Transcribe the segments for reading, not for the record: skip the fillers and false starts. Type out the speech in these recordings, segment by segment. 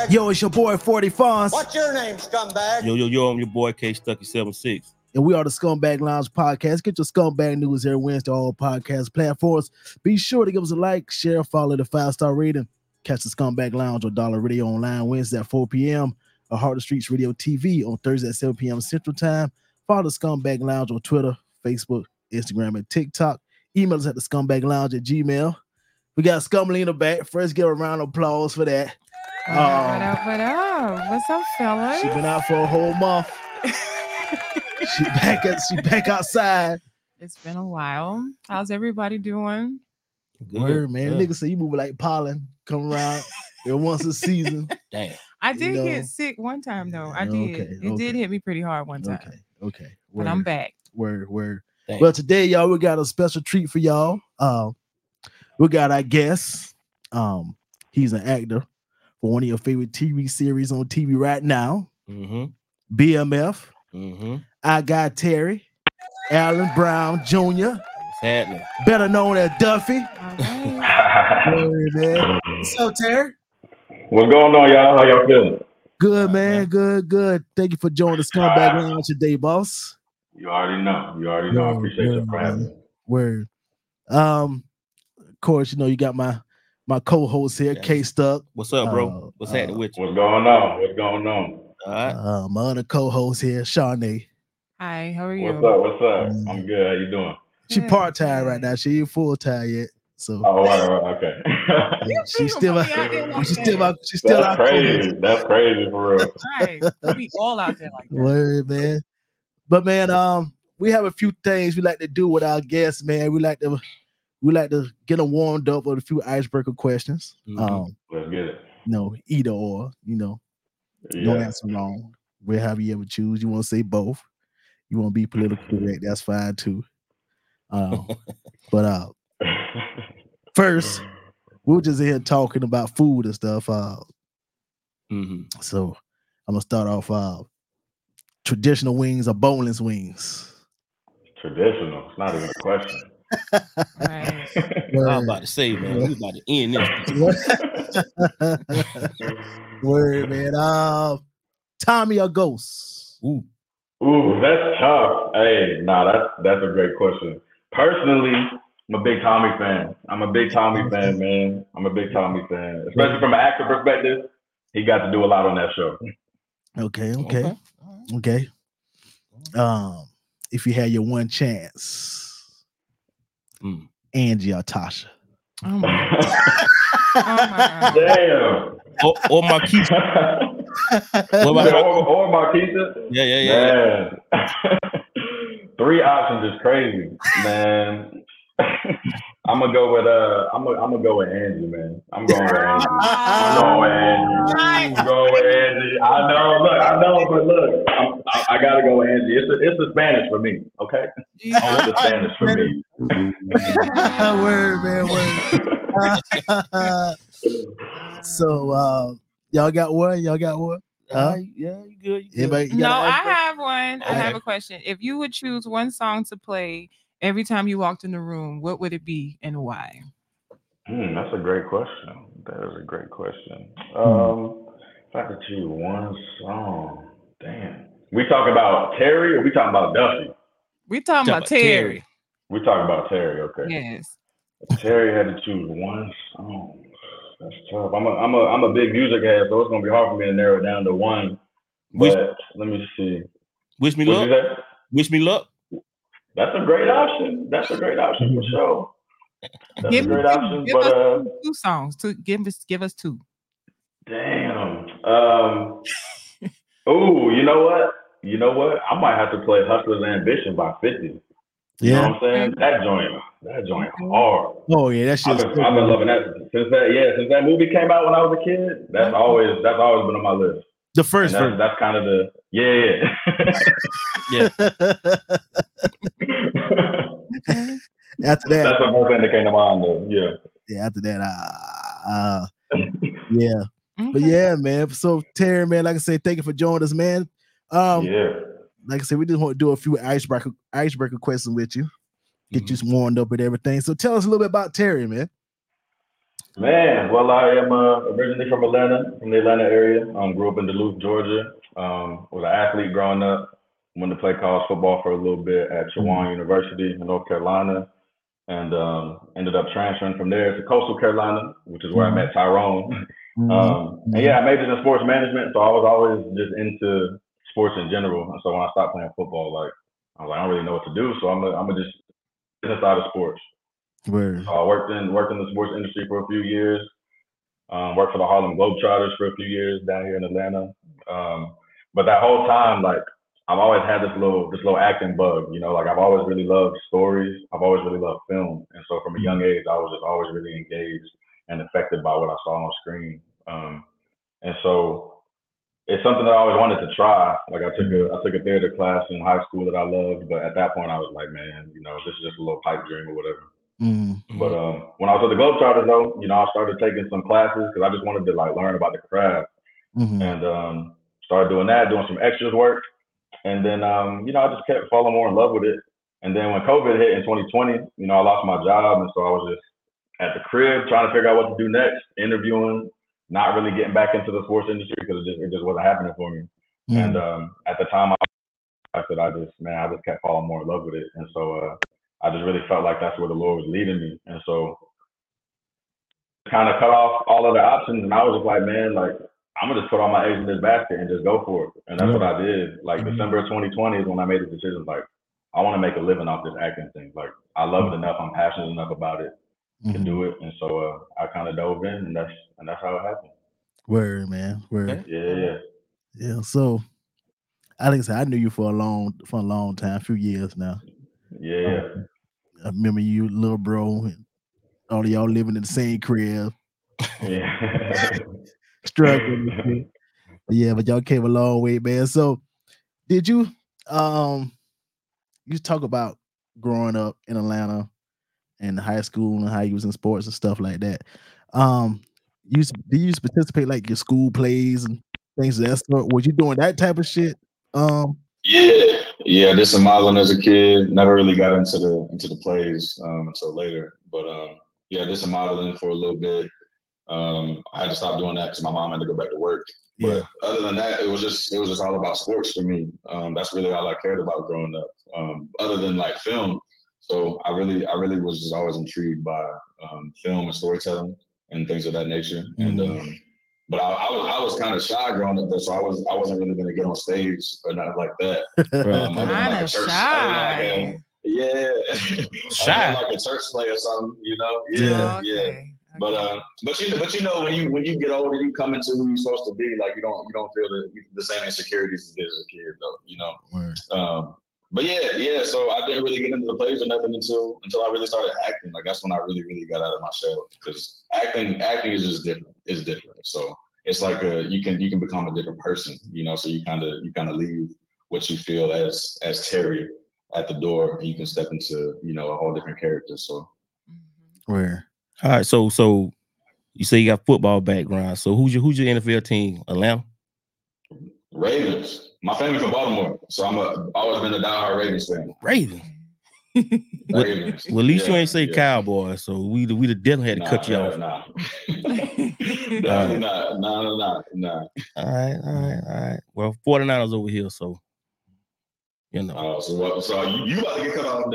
Yo, it's your boy 40 Fonz. What's your name, scumbag? Yo, I'm your boy K Stucky 76. And we are the Scumbag Lounge Podcast. Get your scumbag news every Wednesday on all podcast platforms. Be sure to give us a like, share, follow the 5-star rating. Catch the Scumbag Lounge on Dollar Radio Online Wednesday at 4 p.m. or Heart of Streets Radio TV on Thursday at 7 p.m. Central Time. Follow the Scumbag Lounge on Twitter, Facebook, Instagram, and TikTok. Email us at the scumbaglounge@gmail.com. We got Scumlina back. First, give a round of applause for that. What up? What's up, fellas? She's been out for a whole month. She back outside. It's been a while. How's everybody doing? Good. Word, man. Niggas say you move like pollen. Come around once a season. Damn. I did get sick one time though. I did. It did hit me pretty hard one time. Okay. But I'm back. Word. Damn. Well, today, y'all, we got a special treat for y'all. We got our guest. He's an actor for one of your favorite TV series on TV right now. Mm-hmm. BMF. Mm-hmm. I Got Terry. Alan Brown Jr. What's happening? Better known as Duffy. Right. Man. What's up, Terry? What's going on, y'all? How y'all feeling? Good, man. Good. Thank you for joining the Scumbag Lounge today, boss. You already know. I appreciate you for having me. Word. Of course, you got my co-host here, K Stuck. What's up, bro? What's happening with you? What's going on? All right. My other co-host here, Shawnee. Hi, how are you? What's up? I'm good. How you doing? She part-time right now. She ain't full-time yet. So okay. she's still That's out crazy. That's crazy for real. Right. We all out there like that. Word, man. But man, we have a few things we like to do with our guests, man. We like to get them warmed up with a few icebreaker questions. Let's get it. Either or, don't answer wrong. Wherever you ever choose. You want to say both. You want to be politically correct, that's fine too. But first, we were just here talking about food and stuff. So I'm gonna start off traditional wings or boneless wings. Traditional. It's not even a question. Right. I'm about to say, man, we about to end this. Word, man. Tommy or Ghost? Ooh, that's tough. Hey, that's a great question. Personally, I'm a big Tommy fan. Man. I'm a big Tommy fan, especially from an actor perspective. He got to do a lot on that show. Okay. If you had your one chance, Angie or Tasha? Oh my God. Damn. Or Marquisha. Or Marquisha. Yeah. Man. 3 options is crazy, man. I'm gonna go with Angie, man. I'm going with Angie. I know, but look, I gotta go with Angie. It's the Spanish for me, okay? It's the Spanish for me. Word, man. So, y'all got one? Yeah, you good. Anybody? I have one. I have a question. If you would choose one song to play every time you walked in the room, what would it be and why? That's a great question. That is a great question. If I could choose one song, damn. We talking about Terry or we talking about Duffy? We talking about Terry. We talking about Terry, okay. Yes. If Terry had to choose one song, that's tough. I'm a big music head, so it's gonna be hard for me to narrow it down to one. But let me see. Wish me luck. That's a great option. For sure. That's a great option. Give us 2 songs. Give us 2. Damn. You know what? I might have to play Hustler's Ambition by 50. You know what I'm saying? That joint hard. Oh yeah, that shit. I've been loving that since that movie came out when I was a kid. That's always been on my list. The first version. That's kind of the Yeah. After that, that's the first thing that came to mind though. Yeah. After that, yeah. Okay. But yeah, man. So Terry, man, like I said, thank you for joining us, man. Like I said, we just want to do a few icebreaker questions with you, get you warmed up and everything. So tell us a little bit about Terry, man. Man, well, I am originally from Atlanta, from the Atlanta area. Grew up in Duluth, Georgia. Was an athlete growing up. Went to play college football for a little bit at Chowan University in North Carolina, and ended up transferring from there to Coastal Carolina, which is where I met Tyrone. And yeah, I majored in sports management, so I was always just into sports in general. And so when I stopped playing football, like I was like, I don't really know what to do, so I'm gonna just business out of sports. Word. So I worked in the sports industry for a few years. Worked for the Harlem Globetrotters for a few years down here in Atlanta. But that whole time, like I've always had this little acting bug, you know, like I've always really loved stories. I've always really loved film. And so from a young age, I was just always really engaged and affected by what I saw on screen. And so it's something that I always wanted to try. Like I took a theater class in high school that I loved, but at that point I was like, man, you know, this is just a little pipe dream or whatever. But when I was at the Globetrotters, though, you know, I started taking some classes because I just wanted to like learn about the craft, and started doing that, doing some extras work, and then you know, I just kept falling more in love with it. And then when COVID hit in 2020, you know, I lost my job, and so I was just at the crib trying to figure out what to do next, interviewing, not really getting back into the sports industry because it just wasn't happening for me. And at the time, I just kept falling more in love with it, and so. I just really felt like that's where the Lord was leading me. And so kind of cut off all other options. And I was just like, man, like, I'm going to just put all my eggs in this basket and just go for it. And that's what I did. Like December of 2020 is when I made the decision, like, I want to make a living off this acting thing. Like, I love it enough. I'm passionate enough about it to do it. And so I kind of dove in, and that's how it happened. Word, man. Word. Yeah. So I think I knew you for a long time, a few years now. Yeah. I remember you, little bro, and all of y'all living in the same crib. Yeah. Struggling. Yeah, but y'all came a long way, man. So did you you talk about growing up in Atlanta and high school and how you was in sports and stuff like that. Do you participate like your school plays and things of that sort? Was you doing that type of shit? Yeah, did some modeling as a kid. Never really got into the plays until later. But yeah, did some modeling for a little bit. I had to stop doing that because my mom had to go back to work. But other than that, it was just all about sports for me. That's really all I cared about growing up. Other than like film, so I really was just always intrigued by film and storytelling and things of that nature. And but I was kind of shy growing up, though, so I wasn't really going to get on stage or nothing like that. Kind of shy. Shy. Like a church play or something, you know? Yeah. But you know, when you get older, you come into who you're supposed to be. Like you don't feel the same insecurities as you did as a kid, though. You know. But yeah. So I didn't really get into the plays or nothing until I really started acting. Like that's when I really got out of my shell, because acting is just different. It's different. So it's like you can become a different person. You know. So you kind of leave what you feel as Terry at the door, and you can step into, you know, a whole different character. So where. All right, so you say you got football background. So who's your NFL team? Atlanta? Ravens. My family from Baltimore, so I've always been a diehard Ravens fan. Ravens. Ravens. Well, at least you ain't say Cowboys, so we definitely had to cut you off. Nah. Nah. All right. Well, 49ers over here, so you know. So you about to get cut off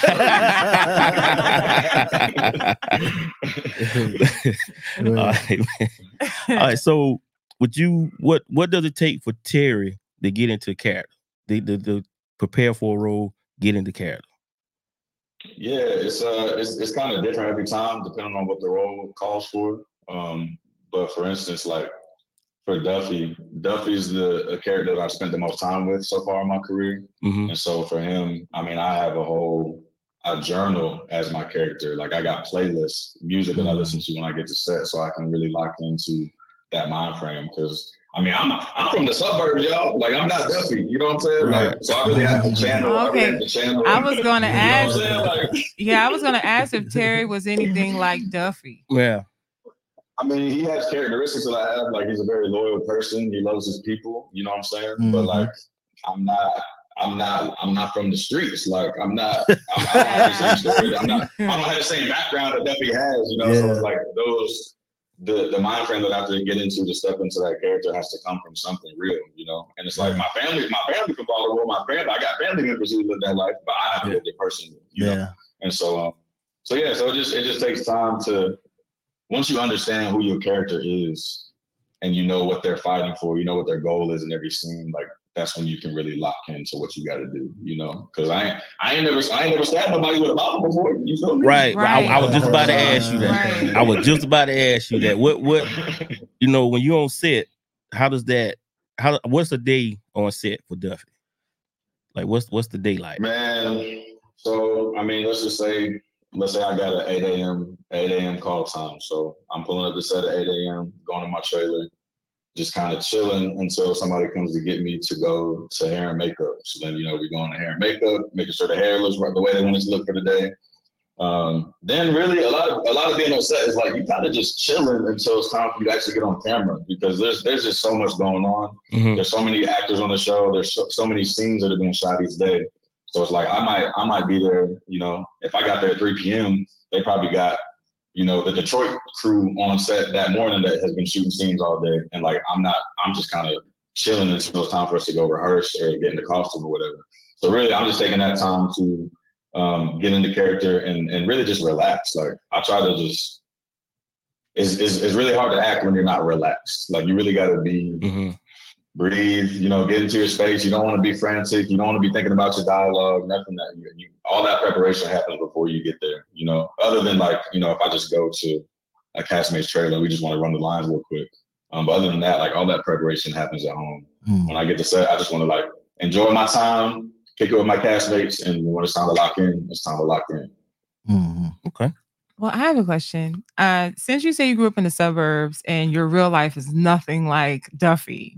then. All right. So what does it take for Terry to get into character? To prepare for a role, get into character? Yeah, it's kind of different every time, depending on what the role calls for. But for instance, like for Duffy's a character that I've spent the most time with so far in my career. And so for him, I mean, I have a journal as my character. Like I got playlists, music that I listen to when I get to set, so I can really lock into that mind frame. Because I mean, I'm from the suburbs, y'all. Like I'm not Duffy, you know what I'm saying? Right. Like, so I really have to channel. Okay. I was gonna ask. I was gonna ask if Terry was anything like Duffy. Yeah. I mean, he has characteristics that I have. Like he's a very loyal person. He loves his people. You know what I'm saying? But like, I'm not from the streets. Like I don't have the same story. I don't have the same background that Duffy has. You know, so it's like the mind frame that I have to get into to step into that character has to come from something real, you know. And it's like my family can follow the role. I got family members who live that life, but I have to live it personally, you know. And so it just takes time to, once you understand who your character is and you know what they're fighting for, you know what their goal is in every scene, like that's when you can really lock into what you got to do, you know. Because I ain't never stabbed nobody with a bottle before. You feel me? Right. I was just about to ask you that. Right. I was just about to ask you that. What you know, when you're on set, what's the day on set for Duffy? Like what's the day like? Man, so I mean, let's say I got an 8 a.m. call time. So I'm pulling up the set at 8 a.m., going to my trailer, just kind of chilling until somebody comes to get me to go to hair and makeup. So then, you know, we go on to hair and makeup, making sure the hair looks right the way they want it to look for the day. Then really a lot of being on set is like you kind of just chilling until it's time for you to actually get on camera, because there's just so much going on. Mm-hmm. There's so many actors on the show. There's so many scenes that are being shot each day. So it's like I might be there, you know, if I got there at 3 p.m., they probably got, you know, the Detroit crew on set that morning that has been shooting scenes all day. And like, I'm just kind of chilling until it's time for us to go rehearse or get in the costume or whatever. So really, I'm just taking that time to get into character and really just relax. Like I try to just, it's really hard to act when you're not relaxed. Like you really got to be, breathe, you know, get into your space. You don't want to be frantic. You don't want to be thinking about your dialogue, nothing that all that preparation happens before you get there, you know, other than like, you know, if I just go to a castmate's trailer, we just want to run the lines real quick. But other than that, like all that preparation happens at home. When I get to set, I just want to like enjoy my time, kick it with my castmates, and when it's time to lock in, it's time to lock in. Okay. Well, I have a question. Since you say you grew up in the suburbs and your real life is nothing like Duffy,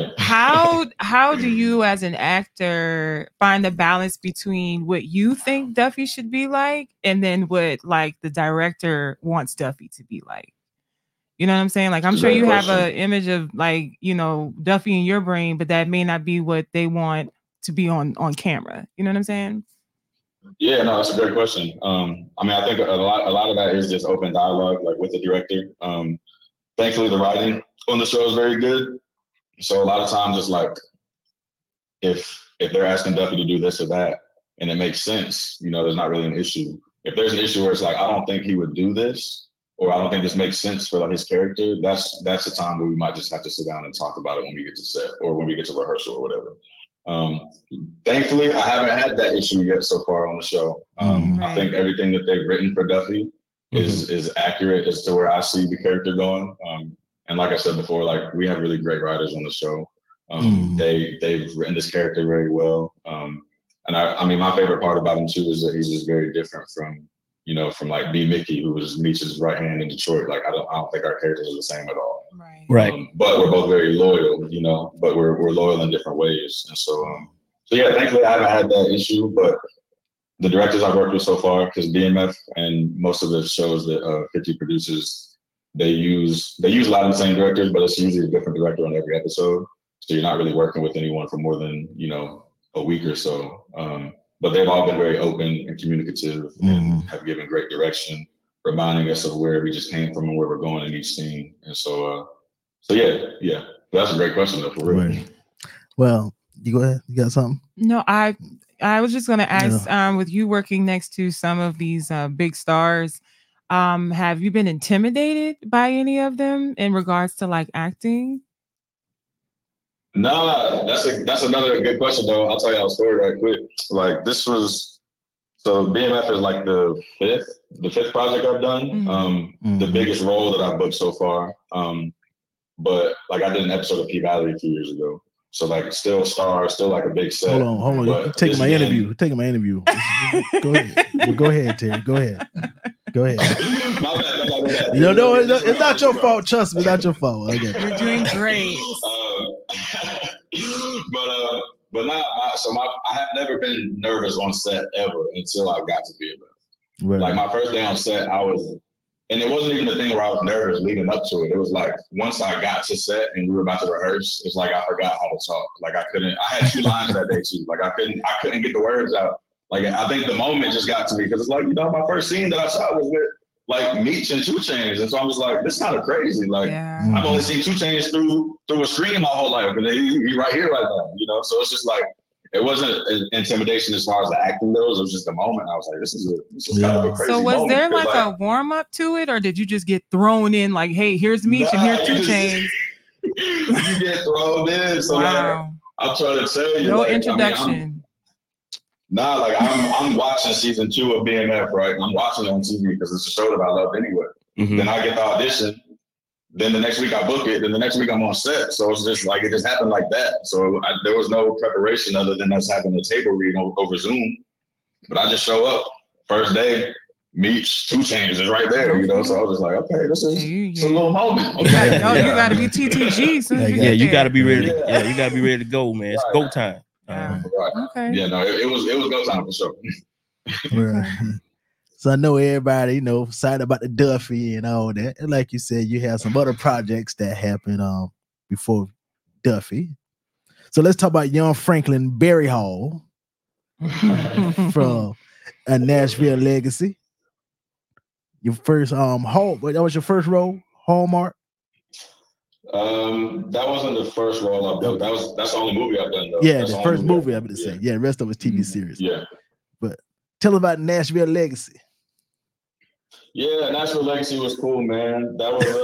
how do you as an actor find the balance between what you think Duffy should be like and then what like the director wants Duffy to be like? You know what I'm saying? Like, I'm sure you have an image of like, you know, Duffy in your brain, but that may not be what they want to be on camera. You know what I'm saying? Yeah, no, that's a great question. I mean, I think a lot of that is just open dialogue, like with the director. Thankfully, the writing on the show is very good. So a lot of times it's like, if they're asking Duffy to do this or that, and it makes sense, you know, there's not really an issue. If there's an issue where it's like, I don't think he would do this, or I don't think this makes sense for like his character, that's the time where we might just have to sit down and talk about it when we get to set or when we get to rehearsal or whatever. Thankfully, I haven't had that issue yet so far on the show. I think everything that they've written for Duffy is accurate as to where I see the character going. And like I said before, like we have really great writers on the show. They've written this character very well. And I mean, my favorite part about him too is that he's just very different from like B. Mickey, who was Meech's right hand in Detroit. Like I don't think our characters are the same at all. Right. But we're both very loyal, you know, but we're loyal in different ways. And so yeah, thankfully I haven't had that issue, but the directors I've worked with so far, because BMF and most of the shows that 50 produces, they use a lot of the same directors, but it's usually a different director on every episode. So you're not really working with anyone for more than, you know, a week or so. But they've all been very open and communicative and have given great direction, reminding us of where we just came from and where we're going in each scene. And so yeah. That's a great question though, for real. Right. Well, you go ahead. You got something? No, I was just going to ask, with you working next to some of these big stars, have you been intimidated by any of them in regards to like acting? No, that's another good question though. I'll tell y'all a story right quick. Like so BMF is like the fifth project I've done. The biggest role that I've booked so far. But like I did an episode of P-Valley a few years ago. So like still like a big set. Hold on. You're taking my interview. Go ahead. Go ahead, Terry. Go ahead. No, it's not your fault. Trust me, not your fault. Okay. You're doing great. I have never been nervous on set ever until I got to BMF. Right. Like my first day on set, and it wasn't even the thing where I was nervous leading up to it. It was like once I got to set and we were about to rehearse, it's like I forgot how to talk. Like I had 2 lines that day too. Like I couldn't get the words out. Like I think the moment just got to me because it's like, you know, my first scene that I shot was like Meech and 2 Chainz, and so I was like, this is kind of crazy. Like I've only seen 2 Chainz through a screen my whole life, and he right here right now, you know. So it's just like it wasn't an intimidation as far as the acting goes. It was just a moment. I was like, this is kind of a crazy. So was moment, there like a warm up to it, or did you just get thrown in? Like, hey, here's Meech and here's 2 Chainz. You get thrown in. So like, I'm trying to tell you, no like, introduction. Like I'm watching season 2 of BMF, right? I'm watching it on TV because it's a show that I love anyway. Mm-hmm. Then I get the audition. Then the next week I book it. Then the next week I'm on set. So it's just like, it just happened like that. So there was no preparation other than us having a table read over Zoom. But I just show up first day, Meech, 2 Chainz is right there, you know. So I was just like, okay, this is it's a little moment. Okay. You got to be TTG. You got to be ready. You got to be ready to go, man. It's go time. Right. Okay. Yeah, no, it was go time for sure. Right. So I know everybody, excited about the Duffy and all that. And like you said, you have some other projects that happened before Duffy. So let's talk about young Franklin Berry Hall from A Nashville Legacy. Your first that was your first role, Hallmark? That wasn't the first role I've done. That's the only movie I've done though. Yeah, the first movie I've been to say. Yeah, the rest of it's TV series. Yeah. But tell about Nashville Legacy. Yeah, Nashville Legacy was cool, man. That was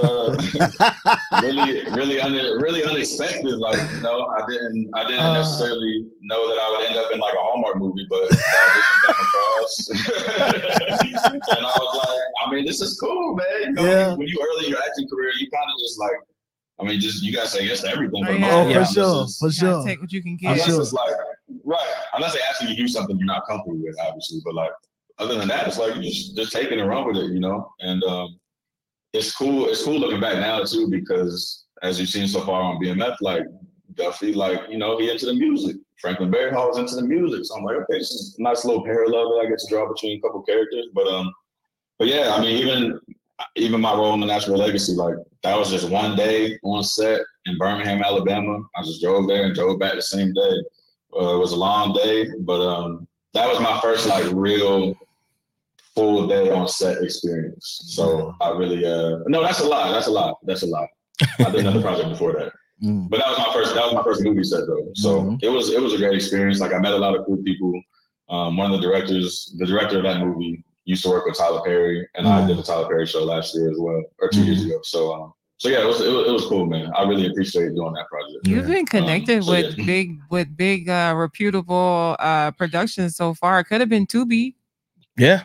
really unexpected. Like, I didn't necessarily know that I would end up in like a Hallmark movie, but I just came across. And I was like, I mean, this is cool, man. When you early in your acting career, you kind of just like, you gotta say yes to everything. For sure. Take what you can get. Unless it's like, unless they ask you to do something you're not comfortable with, obviously. But like, other than that, it's like you just taking it and run with it, And it's cool. It's cool looking back now too, because as you've seen so far on BMF, like Duffy, like he into the music. Franklin Berry Hall is into the music, so I'm like, okay, this is a nice little parallel that I get to draw between a couple characters. But yeah, I mean, even my role in the Nashville Legacy, like that was just one day on set in Birmingham, Alabama. I just drove there and drove back the same day. It was a long day, but that was my first like real full day on set experience. So I really no, that's a lot. I did another project before that. But that was my first movie set though. So it was a great experience. Like I met a lot of cool people. One of the director of that movie used to work with Tyler Perry, and I did the Tyler Perry show last year as well, or 2 years ago. So yeah, it was cool, man. I really appreciate doing that project. You've been connected with big reputable productions so far. It could have been Tubi. Yeah.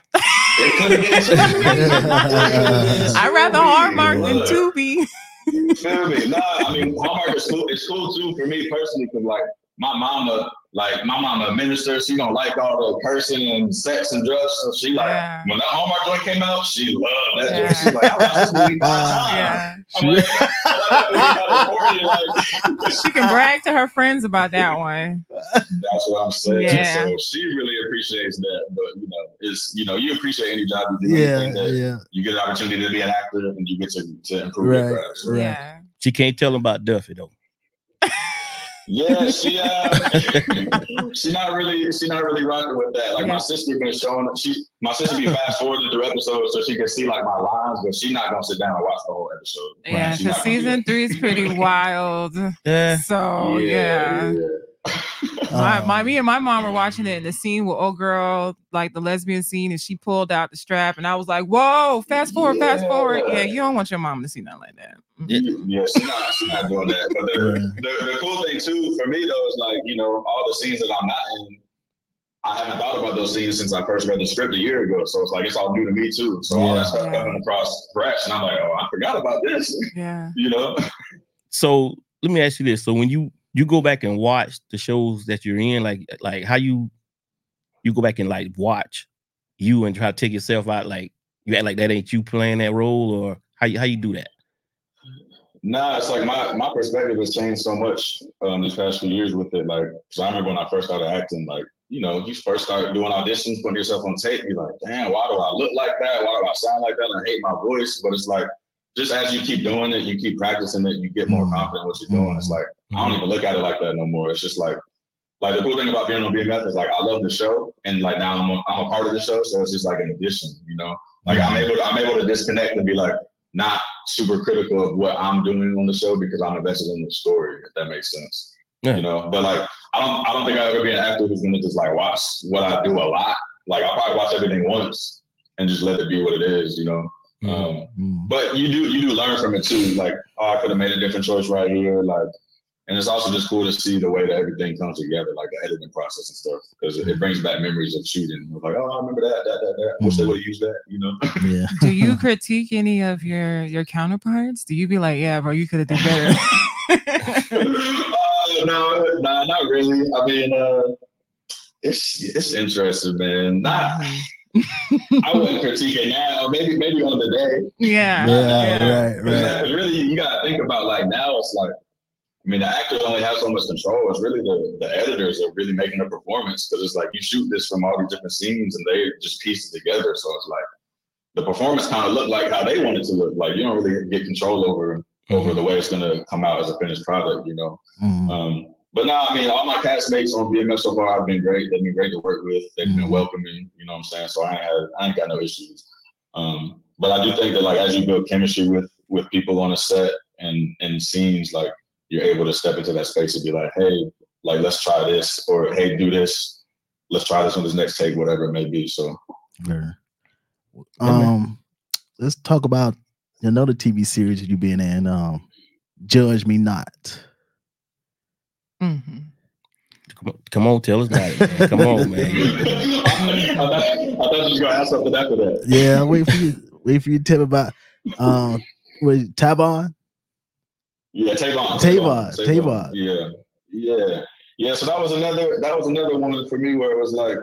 I'd rather Hallmark than Tubi. Feel me? No, I mean Hallmark is cool. It's cool too for me personally, because like my mama a minister. She don't like all the cursing and sex and drugs. So she like when that Hallmark joint came out, she loved that joint. She's like, I watched this movie 5 times. She can brag to her friends about that one. That's what I'm saying. Yeah. So she really appreciates that. But it's you appreciate any job you do. You get an opportunity to be an actor and you get to improve your craft. So. Yeah. She can't tell them about Duffy though. Yeah, she not really rocking with that. Like my sister been showing my sister be fast forwarding through episodes so she can see like my lines, but she's not gonna sit down and watch the whole episode. Yeah, because season 3 is pretty wild. Yeah. So yeah. Me and my mom were watching it in the scene with old girl, like the lesbian scene, and she pulled out the strap, and I was like, "Whoa, fast forward!" Yeah, you don't want your mom to see nothing like that. Yeah, she's not doing that. But the cool thing too for me though is like all the scenes that I'm not in, I haven't thought about those scenes since I first read the script a year ago. So it's like it's all new to me too. So all that stuff coming across fresh, and I'm like, oh, I forgot about this. Yeah, So let me ask you this: so when you go back and watch the shows that you're in, like how you go back and like watch you and try to take yourself out, like you act like that ain't you playing that role, or how you do that? Nah, it's like my perspective has changed so much these past few years with it. Like, cause I remember when I first started acting, like, you first start doing auditions, putting yourself on tape, you're like, damn, why do I look like that? Why do I sound like that? I hate my voice. But it's like, just as you keep doing it, you keep practicing it, you get more confident in what you're doing. It's like, I don't even look at it like that no more. It's just like the cool thing about being on BMF is like, I love the show. And like now I'm a part of the show. So it's just like an addition, Like I'm able to disconnect and be like not super critical of what I'm doing on the show because I'm invested in the story, if that makes sense. Yeah. You know, but like I don't think I'll ever be an actor who's gonna just like watch what I do a lot. Like I'll probably watch everything once and just let it be what it is, you know. But you do learn from it too. Like, oh, I could have made a different choice right here. Like, and it's also just cool to see the way that everything comes together, like the editing process and stuff, because it brings back memories of shooting. Like, oh, I remember that. Wish they would have used that, you know? Yeah. Do you critique any of your counterparts? Do you be like, yeah, bro, you could have done better? No, not really. I mean, it's interesting, man. I wouldn't critique it now. Maybe on the day. Yeah. Right. Really, you gotta think about like now. It's like, I mean, the actors only have so much control. It's really the editors are really making a performance because it's like you shoot this from all these different scenes and they just piece it together. So it's like the performance kind of looked like how they want it to look. Like you don't really get control over the way it's gonna come out as a finished product, you know. But no, I mean, all my castmates on BMF so far have been great. They've been great to work with. They've been welcoming, you know what I'm saying? So I ain't got no issues. But I do think that like as you build chemistry with people on a set and scenes, like you're able to step into that space and be like, hey, like let's try this, or hey, do this. Let's try this on this next take, whatever it may be. So let's talk about another TV series you've been in, Judge Me Not. Come on, tell us about it, man. Come on, man. I thought you was gonna ask something after that. Yeah, wait for you to tell me about was Tavon? Yeah, Tavon. Yeah. So that was another one for me where it was like,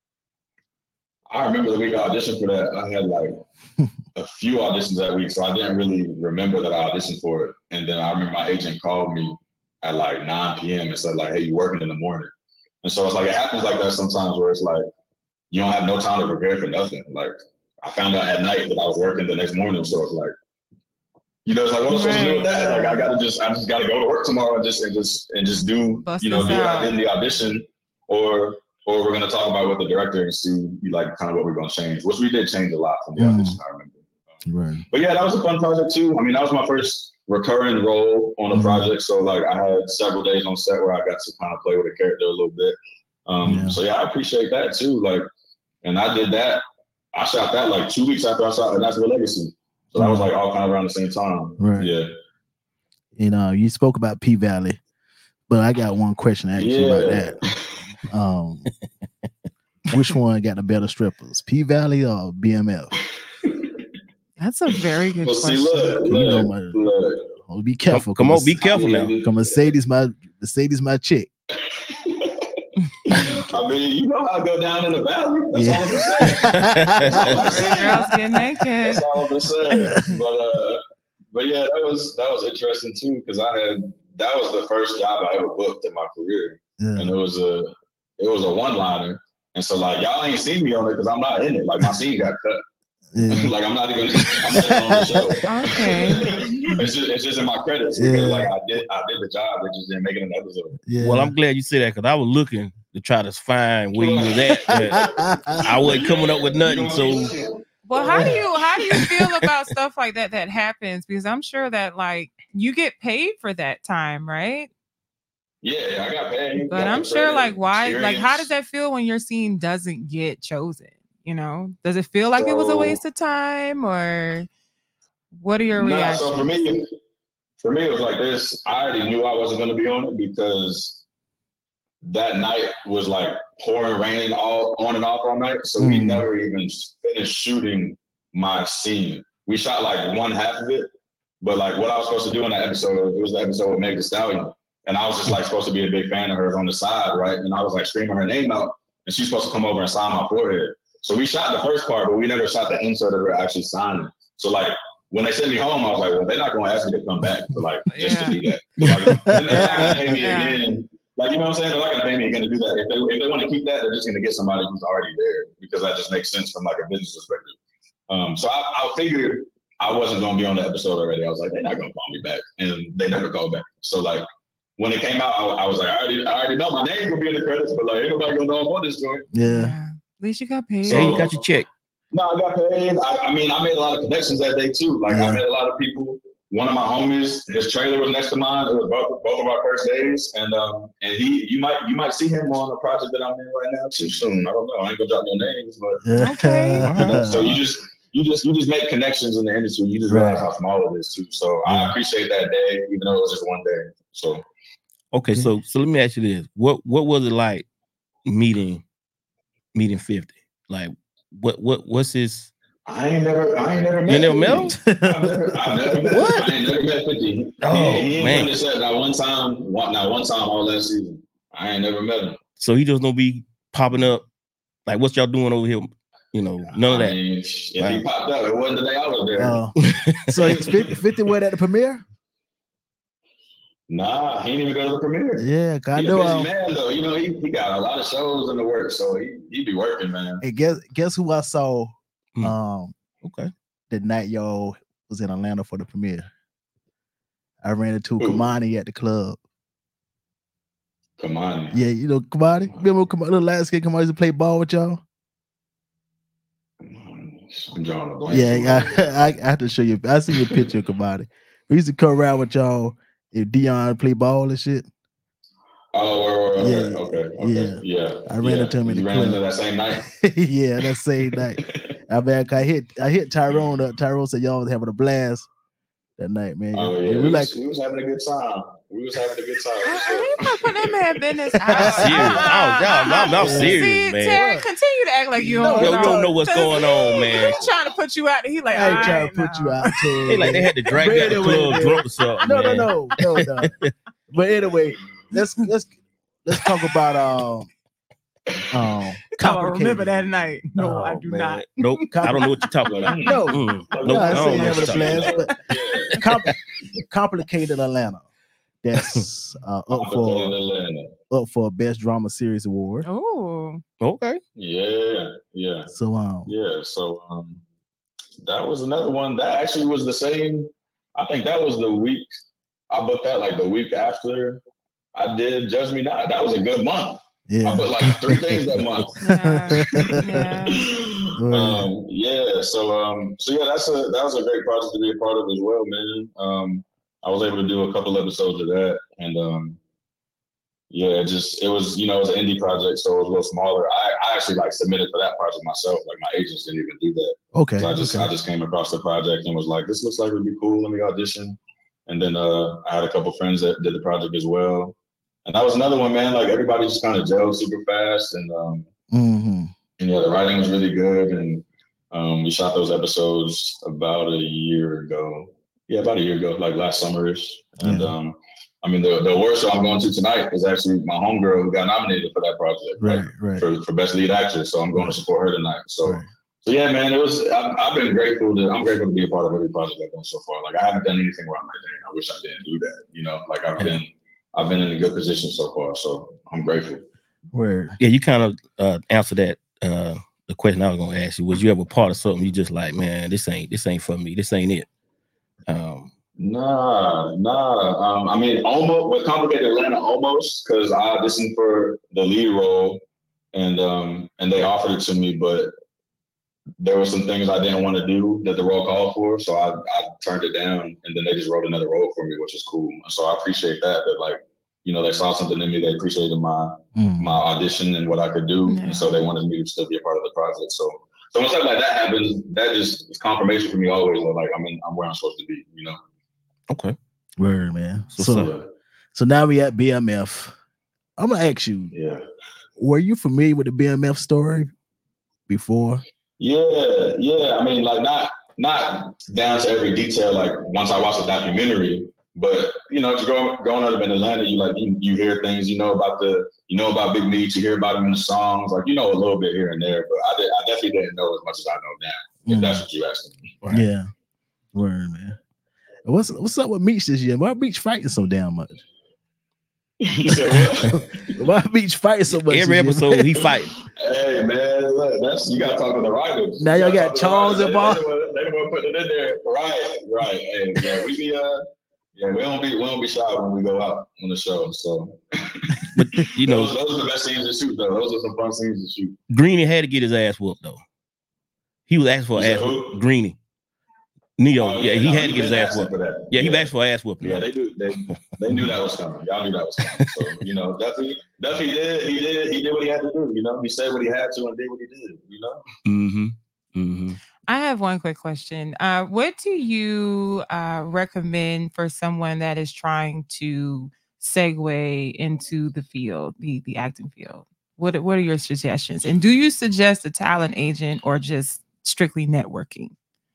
I remember the week I auditioned for that. I had like a few auditions that week, so I didn't really remember that I auditioned for it. And then I remember my agent called me at like 9 p.m. and said like, hey, you working in the morning? And so it's like, it happens like that sometimes where it's like, you don't have no time to prepare for nothing. Like I found out at night that I was working the next morning. So it's like, you know, it's like, what am I supposed to do with that? Like I just gotta go to work tomorrow and just do, you know, do what I did in the audition, or we're gonna talk about with the director and see like kind of what we're gonna change, which we did change a lot from the audition, I remember. Right. But yeah, that was a fun project too. I mean, that was my first recurring role on a project. So like I had several days on set where I got to kind of play with the character a little bit. So yeah, I appreciate that too. Like, and I did that. I shot that like 2 weeks after I shot The National Legacy. So that was like all kind of around the same time. Right. Yeah. You know, you spoke about P-Valley, but I got one question to ask you about that. Which one got the better strippers, P-Valley or BMF? That's a very good question. See, look. Be careful. Come on, be careful now. Come Mercedes my chick. I mean, you know how I go down in the valley. That's all I'm saying. Girls get naked. That's all I'm saying. But yeah, that was interesting too because that was the first job I ever booked in my career, and it was a one-liner, and so like y'all ain't seen me on it because I'm not in it. Like my scene got cut. Like I'm not even on the show. Okay. It's just in my credits because like I did the job, they just didn't make it an episode. Yeah. Well, I'm glad you said that because I was looking to try to find where you was at. I wasn't coming up with nothing. So well, how do you feel about stuff like that happens? Because I'm sure that like you get paid for that time, right? Yeah, I got paid. But I'm sure like why like how does that feel when your scene doesn't get chosen? You know, does it feel like it was a waste of time, or what are your reactions? So for me, it was like this. I already knew I wasn't going to be on it because that night was like pouring rain all on and off all night. So we never even finished shooting my scene. We shot like one half of it, but like what I was supposed to do in that episode, it was the episode with Meg Thee Stallion, and I was just like supposed to be a big fan of hers on the side, right? And I was like screaming her name out, and she's supposed to come over and sign my forehead. So we shot the first part, but we never shot the insert of her actually signing. So like when they sent me home, I was like, well, they're not going to ask me to come back to like just to do that. Like, they're not going to pay me again. Like, you know what I'm saying? They're not going to pay me again to do that. If they want to keep that, they're just going to get somebody who's already there because that just makes sense from like a business perspective. So I figured I wasn't going to be on the episode already. I was like, they're not going to call me back, and they never called back. So like when it came out, I was like, I already know my name will be in the credits, but like ain't nobody gonna know I'm on this joint. Yeah. At least you got paid. So you got your check. No, I got paid. I mean, I made a lot of connections that day too. Like I met a lot of people. One of my homies, his trailer was next to mine. It was both of our first days, and you might see him on a project that I'm in right now too soon. I don't know. I ain't gonna drop no names, but okay. So you just make connections in the industry. You just realize how small it is too. So I appreciate that day, even though it was just one day. So okay, so let me ask you this: what was it like meeting 50? Like what's his? I ain't never met. You never met him? I've never met. What? I ain't never met 50. Oh he man! He said that one time all last season. I ain't never met him. So he just don't be popping up. Like, what's y'all doing over here? You know, none of that. Mean, if he popped up, it wasn't the day I was there. So 50 went at the premiere? Nah, he didn't even go to the premiere. Yeah, I know. He's a busy man though. You know, he got a lot of shows in the works, so he be working, man. Hey, guess who I saw? Okay. The night y'all was in Atlanta for the premiere. I ran into Kamani at the club. Kamani. Yeah, you know Kamani. Remember the last kid Kamani used to play ball with y'all? Yeah, I have to show you. I see your picture of Kamani. We used to come around with y'all if Dion play ball and shit. Oh, yeah, okay. Yeah. I ran into him in the club that same night. Yeah, that same night. I hit Tyrone up. Tyrone said y'all was having a blast that night, man. Oh yeah, we was having a good time. I ain't putting that man business out. I'm serious, man. Terry, continue to act like you don't know what's going on, man. He's trying to put you out. He like, I ain't trying to put you out. They like they had to drag you out the club drunk or something. No. But anyway, let's talk about I remember that night. No, I do not. Nope. I don't know what you're talking about. No, I say having a blast, but Complicated Atlanta. That's up for Best Drama Series Award. Oh, okay. Yeah. So So that was another one that actually was the same. I think that was the week I booked that, like the week after I did Judge Me Not. That was a good month. Yeah. I booked like 3 things that month. So that was a great project to be a part of as well, man. I was able to do a couple episodes of that, and it was it was an indie project, so it was a little smaller. I actually submitted for that project myself. Like my agents didn't even do that. Okay. So I just came across the project and was like, this looks like it would be cool. Let me audition. And then I had a couple friends that did the project as well. And that was another one, man. Like everybody just kind of gelled super fast, and the writing was really good. And we shot those episodes about a year ago. Yeah, about a year ago, like last summerish. And the award show I'm going to tonight is actually my homegirl who got nominated for that project, right. For Best Lead Actress. So I'm going to support her tonight. So yeah, man, I've been grateful I'm grateful to be a part of every project I've done so far. Like I haven't done anything where I'm like, dang, I wish I didn't do that. You know, like I've been in a good position so far. So I'm grateful. Yeah, you kind of answered that the question I was gonna ask you. Was you ever part of something you just like, man, this ain't for me, this ain't it? Nah. I mean, almost with Complicated Atlanta, almost, because I auditioned for the lead role, and they offered it to me, but there were some things I didn't want to do that the role called for, so I turned it down, and then they just wrote another role for me, which is cool. So I appreciate that they saw something in me. They appreciated my audition and what I could do, and so they wanted me to still be a part of the project. So when stuff like that happens, that just is confirmation for me always. Like I'm where I'm supposed to be, you know. Okay. Word, man. So now we at BMF. I'm gonna ask you. Yeah. Were you familiar with the BMF story before? Yeah. I mean, not down to every detail. Like once I watched the documentary, but just growing up in Atlanta, you hear things. You know about Big Meech. You hear about him in the songs. Like a little bit here and there, but I definitely didn't know as much as I know now. If that's what you asking me. Right. Yeah. Word, man. What's up with Meech this year? Why Meech fighting so damn much? Why Meech fighting so much? Every episode he fighting. Hey man, look, you gotta talk to the writers. Now y'all got Charles involved. They were putting it in there, right. Hey, we don't be shy when we go out on the show. So, but those are the best scenes to shoot, though. Those are some fun scenes to shoot. Greeny had to get his ass whooped though. He was asked for an ass whooping. Greeny. Neo, he had to get his ass whooped. Yeah, he asked for ass whooping. Yeah, they do. They knew that was coming. Y'all knew that was coming. So, Duffy did. He did what he had to do. He said what he had to and did what he did. Mm-hmm. Mm-hmm. I have one quick question. What do you recommend for someone that is trying to segue into the field, the acting field? What are your suggestions? And do you suggest a talent agent or just strictly networking?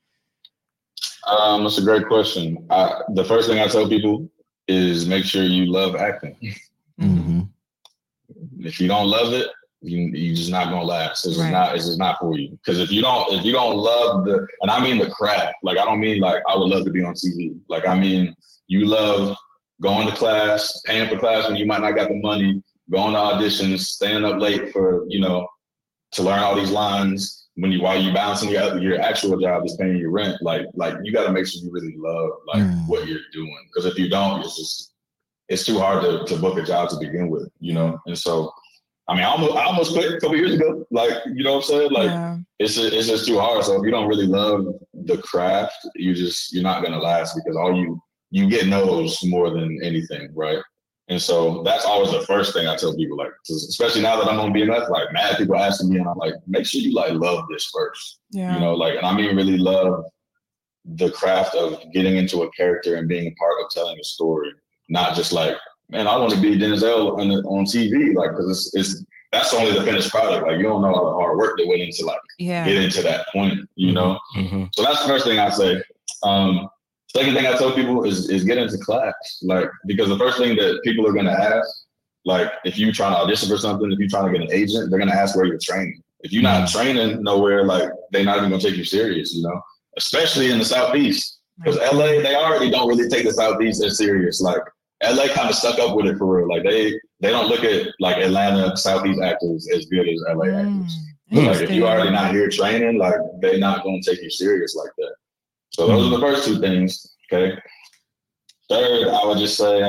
That's a great question. The first thing I tell people is make sure you love acting. Mm-hmm. If you don't love it, you're just not gonna last. It's just not for you. Because if you don't love and I mean the craft, like I don't mean like I would love to be on TV. Like I mean you love going to class, paying for class when you might not got the money, going to auditions, staying up late for to learn all these lines. While you balancing your actual job is paying your rent, like you got to make sure you really love what you're doing. Because if you don't, it's too hard to book a job to begin with, And so, I mean, I almost quit a couple years ago. Like, you know what I'm saying? Like, it's just too hard. So if you don't really love the craft, you're not gonna last because all you get no's more than anything, right? And so that's always the first thing I tell people, like, especially now that I'm on BMF, like mad people asking me, and I'm like, make sure you love this first, and I mean really love the craft of getting into a character and being a part of telling a story, not just like, man, I want to be Denzel on TV, like, because that's only the finished product. Like, you don't know all the hard work that went into get into that point, Mm-hmm. So that's the first thing I say. Second thing I tell people is get into class, like, because the first thing that people are going to ask, like, if you trying to audition for something, if you're trying to get an agent, they're going to ask where you're training. If you're not training nowhere, like, they're not even going to take you serious, especially in the Southeast, because LA, they already don't really take the Southeast as serious. Like, LA kind of stuck up with it for real. Like, they don't look at like Atlanta Southeast actors as good as LA actors. So, like, if you're already not here training, like, they're not going to take you serious like that. So those are the first two things, okay? Third, I would just say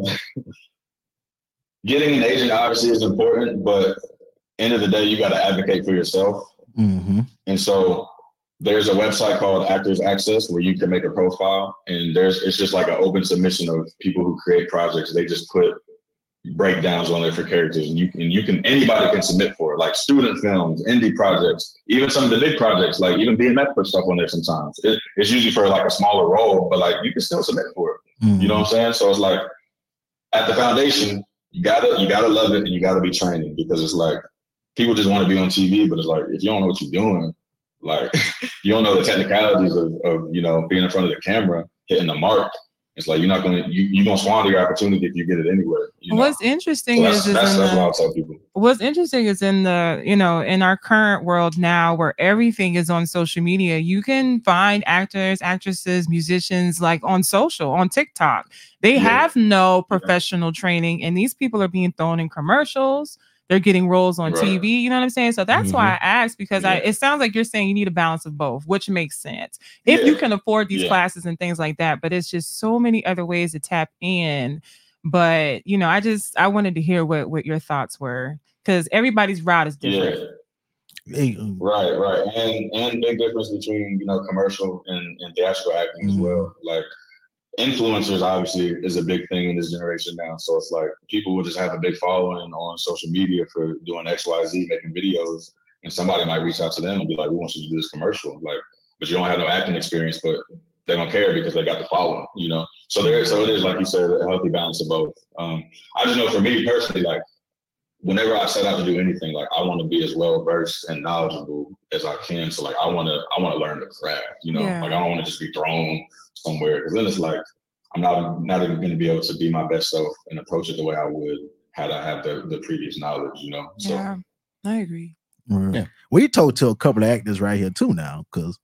getting an agent obviously is important, but end of the day, you got to advocate for yourself. Mm-hmm. And so there's a website called Actors Access where you can make a profile, and it's just like an open submission of people who create projects. They just put breakdowns on there for characters, and anybody can submit for it, like student films, indie projects, even some of the big projects, like even BMF put stuff on there sometimes. It's usually for like a smaller role, but like you can still submit for it. Mm-hmm. You know what I'm saying? So it's like at the foundation, you gotta love it and you gotta be training, because it's like people just want to be on TV, but it's like if you don't know what you're doing, like you don't know the technicalities of being in front of the camera, hitting the mark. It's like you're gonna squander your opportunity if you get it anywhere. What's interesting is that's what I'll tell people. What's interesting is in the in our current world now, where everything is on social media, you can find actors, actresses, musicians like on TikTok. They have no professional training, and these people are being thrown in commercials. They're getting roles on TV. You know what I'm saying? So that's why I asked, because it sounds like you're saying you need a balance of both, which makes sense if you can afford these classes and things like that. But it's just so many other ways to tap in. But I wanted to hear what your thoughts were, because everybody's route is different. Right, and big difference between commercial and theatrical acting as well. Like, influencers obviously is a big thing in this generation now. So it's like people will just have a big following on social media for doing XYZ, making videos, and somebody might reach out to them and be like, we want you to do this commercial. Like, but you don't have no acting experience, but they don't care because they got the following, So it is, like you said, a healthy balance of both. I just know for me personally, like, whenever I set out to do anything, like, I want to be as well versed and knowledgeable as I can. So like, I want to learn the craft, like, I don't want to just be thrown somewhere, because then it's like I'm not even going to be able to be my best self and approach it the way I would had I had the previous knowledge, So yeah, I agree. Yeah. We talked to a couple of actors right here too now, because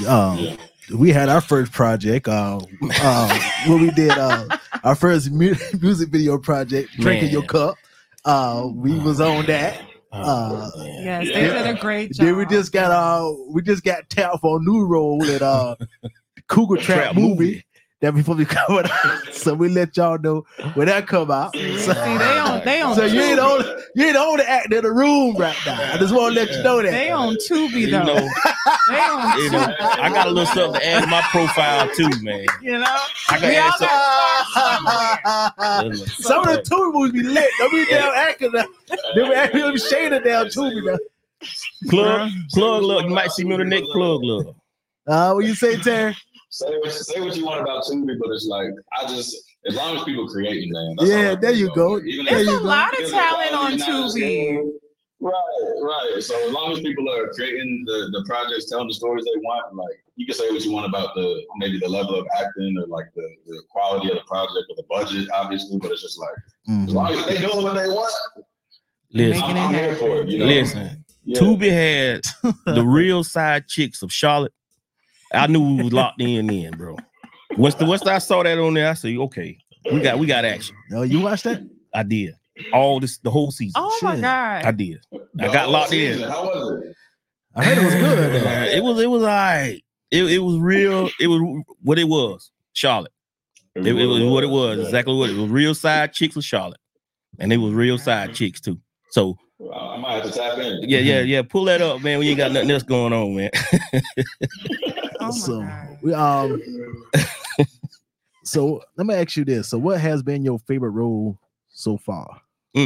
we had our first project when we did our first music video project, Drinking Your Cup. We was on that. Yes, they did a great job. Then we just got tapped for a new role at Cougar Trap movie. that before we come out. So we let y'all know when that come out. So, they on. So you ain't the only actor in the room right now. I just want to let you know that. They on Tubi though. They on Tubi. I got a little something to add to my profile too, man. You know, I got some of the Tubi movies be lit. Don't be damn acting. They be acting shaded down Tubi now. Plug, look. You might see me on the next plug, look. What you say, Terry? Say what you want about Tubi, but it's like as long as people creating, man. Yeah, there you go. There's a lot of talent on Tubi. Right. So as long as people are creating the projects, telling the stories they want, like you can say what you want about maybe the level of acting or like the quality of the project or the budget, obviously, but it's just like as long as they doing what they want. Listen, I'm here for it. You know? Listen, yeah. Tubi had the real side chicks of Charlotte. I knew we was locked in, bro. Once I saw that on there, I said, okay, we got action. Oh, you watched that? I did. The whole season. Oh my God. I did. I got locked in. How was it? I heard it was good. It was all right. It was real. It was what it was. Charlotte. It was what it was. Exactly what it was. Real side chicks of Charlotte. And it was real side chicks too. So I might have to tap in. Yeah. Pull that up, man. We ain't got nothing else going on, man. So so let me ask you this. So what has been your favorite role so far?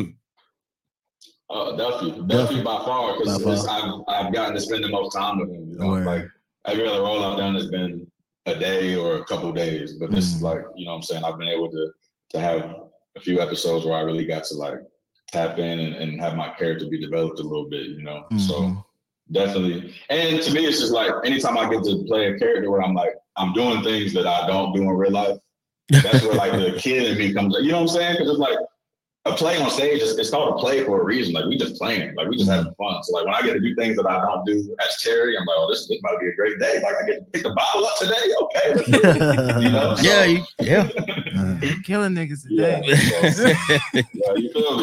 Duffy by far, because I've gotten to spend the most time with him. You know, like every other role I've done has been a day or a couple of days, but this is like, you know what I'm saying, I've been able to have a few episodes where I really got to like tap in and have my character be developed a little bit, you know. So definitely. And to me, it's just like anytime I get to play a character where I'm like, I'm doing things that I don't do in real life, that's where like the kid in me comes, you know what I'm saying? Because it's like a play on stage, it's called a play for a reason. Like we just playing, like we just having fun. So like when I get to do things that I don't do as Terry, I'm like, oh, this might be a great day. Like I get to pick the bottle up today. Okay. You know? Yeah. Killing niggas today. Yeah, you feel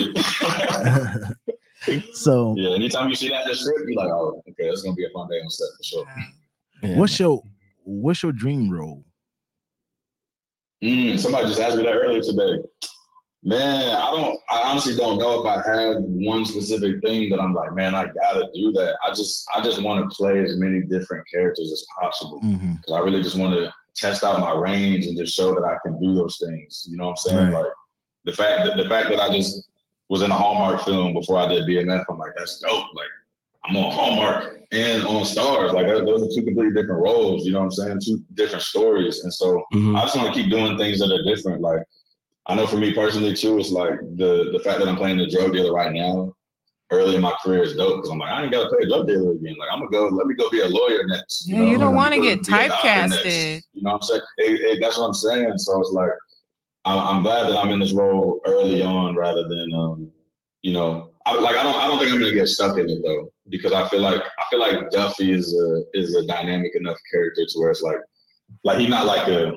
me? So yeah, anytime you see that in the script, you're like, oh, okay, it's gonna be a fun day on set for sure. Yeah. What's your dream role? Somebody just asked me that earlier today. Man, I honestly don't know if I have one specific thing that I'm like, man, I gotta do that. I just want to play as many different characters as possible because I really just want to test out my range and just show that I can do those things. You know what I'm saying? Right. Like the fact that I just was in a Hallmark film before I did BMF, I'm like, that's dope. Like I'm on Hallmark and on Stars. Like those are two completely different roles. You know what I'm saying? Two different stories. And so I just want to keep doing things that are different. Like I know for me personally too, it's like the fact that I'm playing the drug dealer right now early in my career is dope because I'm like, I ain't gotta play a drug dealer again. Like let me go be a lawyer next. Yeah, you don't want to get typecasted. You know what I'm saying? That's what I'm saying. So it's like I'm glad that I'm in this role early on rather than you know, I don't think I'm gonna get stuck in it though, because I feel like Duffy is a dynamic enough character to where it's like he's not like a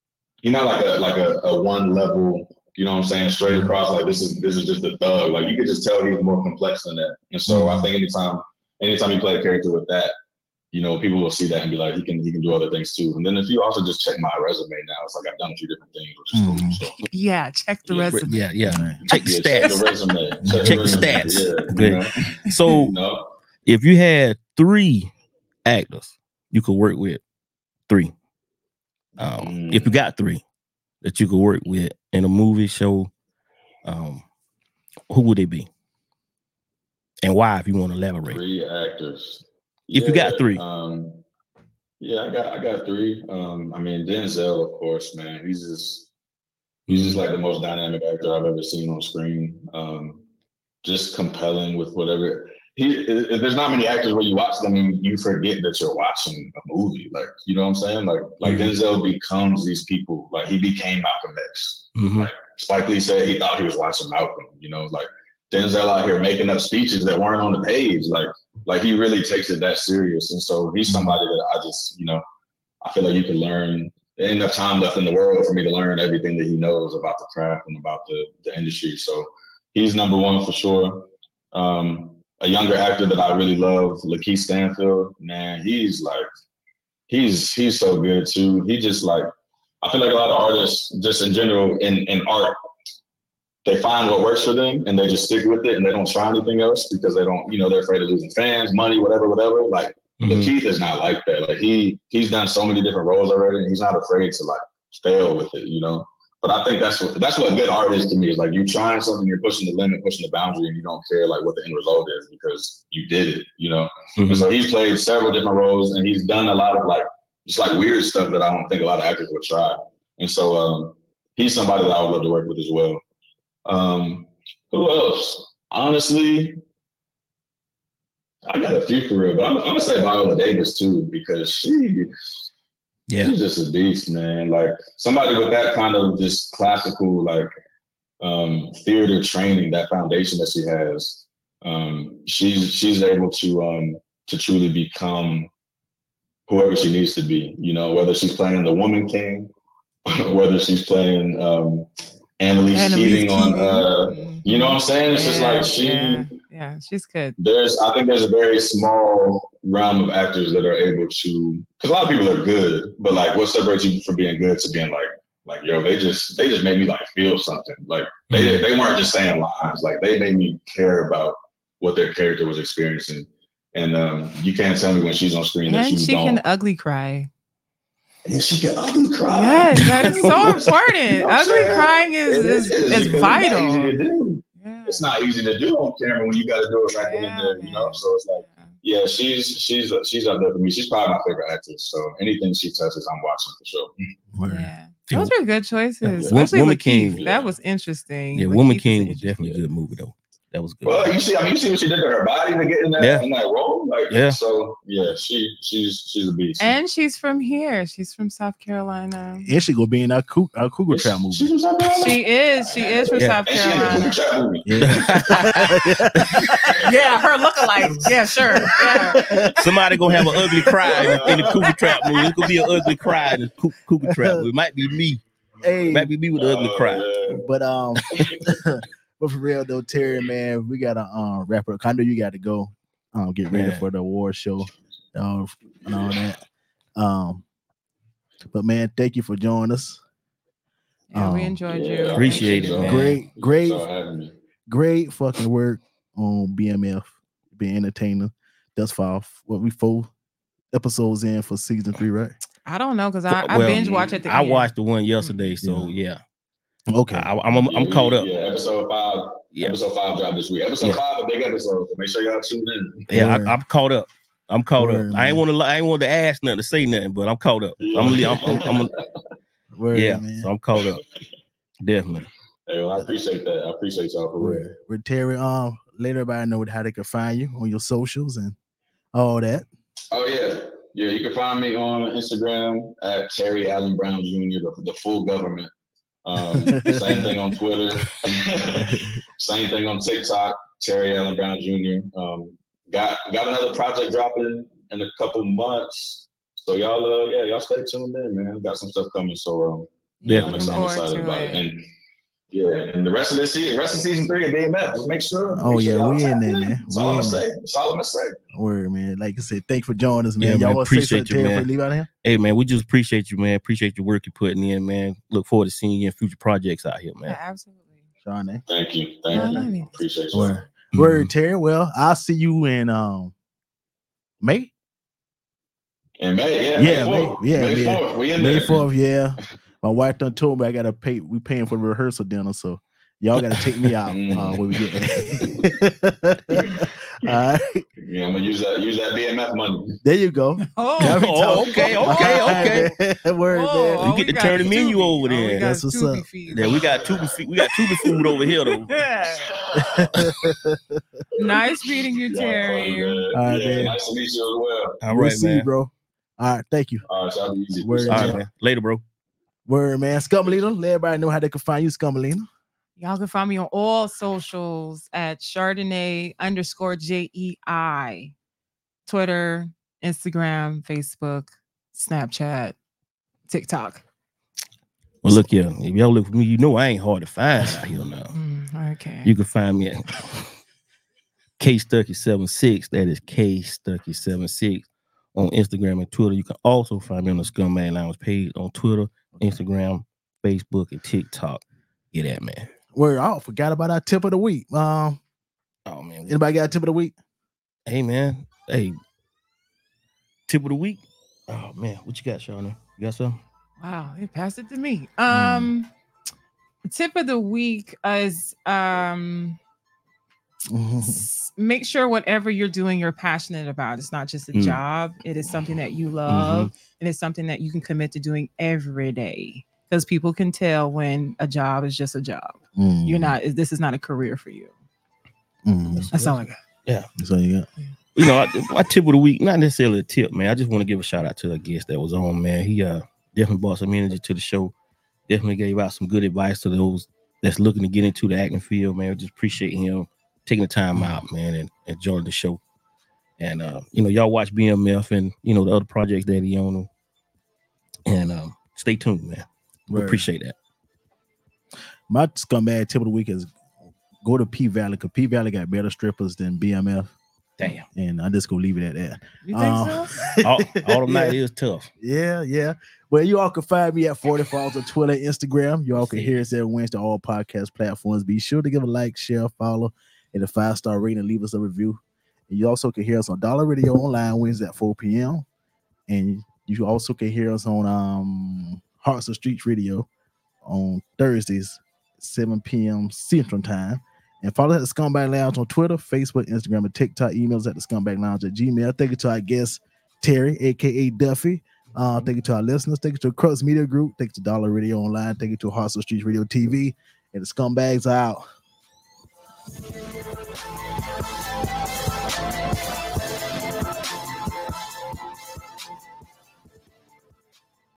one level, you know what I'm saying, straight across, like this is just a thug. Like you could just tell he's more complex than that. And so I think anytime you play a character with that, you know, people will see that and be like, he can do other things too. And then if you also just check my resume now, it's like I've done a few different things, which is cool. So, yeah, check the resume. Yeah. Check the stats. Check the resume. Check the stats. Yeah, good. You know? So if you had 3 actors you could work with, 3. If you got 3 that you could work with in a movie show, who would they be? And why, if you want to elaborate? 3 actors. If you got 3. I got 3. I mean, Denzel, of course, man. He's just like the most dynamic actor I've ever seen on screen. Just compelling with whatever. There's not many actors where you watch them and you forget that you're watching a movie. Like, you know what I'm saying? Like Denzel becomes these people. Like he became Malcolm X. Like Spike Lee said he thought he was watching Malcolm. You know, like Denzel out here making up speeches that weren't on the page. Like he really takes it that serious. And so he's somebody that I just, you know, I feel like you can learn. There ain't enough time left in the world for me to learn everything that he knows about the craft and about the industry. So he's number 1 for sure. A younger actor that I really love, Lakeith Stanfield, man, he's so good too. He just like, I feel like a lot of artists, just in general, in art, they find what works for them and they just stick with it and they don't try anything else because they don't, they're afraid of losing fans, money, whatever. Like Keith is not like that. Like he's done so many different roles already and he's not afraid to like fail with it, But I think that's what a good art is to me, is like you trying something, you're pushing the limit, pushing the boundary, and you don't care like what the end result is because you did it, And so he's played several different roles and he's done a lot of like just like weird stuff that I don't think a lot of actors would try. And so he's somebody that I would love to work with as well. Who else? Honestly, I got a few for real, but I'm gonna say Viola Davis too, because she's just a beast, man. Like somebody with that kind of just classical like theater training, that foundation that she has, she's able to truly become whoever she needs to be. Whether she's playing the Woman King, whether she's playing Annalise Keating on, you know what I'm saying? It's just like she's good. I think there's a very small realm of actors that are able to, because a lot of people are good, but like what separates you from being good to being like, yo, they just made me like feel something. Like they weren't just saying lines, like they made me care about what their character was experiencing. And you can't tell me when she's on screen that she can ugly cry. And she can ugly cry. Yes, that is so important. Ugly crying is vital. It's not easy to do on camera when you got to do it right then and there, So it's like, she's up there for me. She's probably my favorite actress. So anything she touches, I'm watching for sure. Yeah, those are good choices. Especially Woman King. That was interesting. Yeah, Woman King was definitely a good movie though. That was good. Well, you see what she did to her body to get in that role. Like, so she's a beast. And she's from here. She's from South Carolina. And she gonna be in our Cougar Trap movie. She is from South Carolina. Yeah, her lookalike. Yeah, sure. Yeah. Somebody gonna have an ugly cry in the Cougar Trap movie. It's gonna be an ugly cry in the Cougar Trap movie. It might be me. Might be me with the ugly cry. But But for real though, Terry, man, we gotta wrap up. I know you got to go get ready for the award show and all that. But man, thank you for joining us. Yeah, we enjoyed you. Appreciate it, man. Great fucking work on BMF, being entertainer. Thus far, we 4 episodes in for season 3, right? I don't know because I binge watched it. I watched the one yesterday, so yeah. Okay, I'm caught up. Yeah, episode 5. Yeah, episode 5 dropped this week. Episode 5, a big episode. So make sure y'all tune in. Yeah, I'm caught up. I'm caught up. I ain't want to ask nothing to say nothing, but I'm caught up. I'm so I'm caught up. Definitely. Hey, well, I appreciate that. I appreciate y'all for real. With Terry, let everybody know how they can find you on your socials and all that. Oh yeah. Yeah, you can find me on Instagram at Terry Allen Brown Jr., the full government. Same thing on Twitter. Same thing on TikTok, Terry Allen Brown Jr. Got another project dropping in a couple months. So y'all stay tuned in, man. Got some stuff coming. So I'm excited about it. And and the rest of this season, season 3 of BMF. Just make sure. We in there, man. That's all I'm gonna say. Word, man. Like I said, thanks for joining us, man. Y'all appreciate you, man. Leave out here? Hey, man, we just appreciate you, man. Appreciate your work you're putting in, man. Look forward to seeing you in future projects out here, man. Yeah, absolutely. Shawnee. Thank you. Appreciate you. Word, Terry. Well, I'll see you in May. In May, May 4th. We in May there. 4th, yeah. My wife done told me I gotta pay. We paying for the rehearsal dinner, so y'all gotta take me out when we get there. All right. Yeah, I'm gonna use that BMF money. There you go. Okay. Word, man. You get to turn the menu over there. That's what's up. Yeah, we got tubi food over here though. Nice meeting you, Terry. All right, man. Nice to meet you as well. All right, see you, bro. All right, thank you. All right, y'all be easy. Word, all right, man. Later, bro. Word, man. Scummalina. Let everybody know how they can find you, Scummalina. Y'all can find me on all socials at Chardonnay _JEI. Twitter, Instagram, Facebook, Snapchat, TikTok. Well, look here. If y'all look for me, you know I ain't hard to find out here now. Okay. You can find me at K Stucky 76. That is K Stucky 76 on Instagram and Twitter. You can also find me on the Scumbag Lounge page on Twitter, Instagram, Facebook, and TikTok. Get that, man. Word, I forgot about our tip of the week. Oh man, anybody got a tip of the week? Hey man, tip of the week. Oh man, what you got, Shauna? You got something? Wow, they passed it to me. Tip of the week is make sure whatever you're doing, you're passionate about. It's not just a job. It is something that you love, and it's something that you can commit to doing every day. Because people can tell when a job is just a job. You're not. This is not a career for you. That's all I got. Yeah, that's all you got. You know, my tip of the week, not necessarily a tip, man. I just want to give a shout out to a guest that was on, man. He definitely brought some energy to the show. Definitely gave out some good advice to those that's looking to get into the acting field, man. Just appreciate him taking the time out, man, and enjoying the show. And you know, y'all watch BMF and the other projects that he on, and stay tuned, man. We appreciate that. My scumbag tip of the week is go to P Valley, because P Valley got better strippers than BMF. Damn. And I just go leave it at that. You think so? All the night is tough. Yeah. Well, you all can find me at 40 Falls on Twitter, Instagram. You all can hear us every Wednesday on all podcast platforms. Be sure to give a like, share, follow, and a 5-star rating, and leave us a review. And you also can hear us on Dollar Radio Online Wednesday at 4 p.m. And you also can hear us on Hearts of Streets Radio on Thursdays, 7 p.m. Central Time. And follow us at the Scumbag Lounge on Twitter, Facebook, Instagram, and TikTok. Emails at the scumbaglounge@gmail.com. Thank you to our guest, Terry, a.k.a. Duffy. Thank you to our listeners. Thank you to Crux Media Group. Thank you to Dollar Radio Online. Thank you to Hearts of Streets Radio TV. And the Scumbags are out.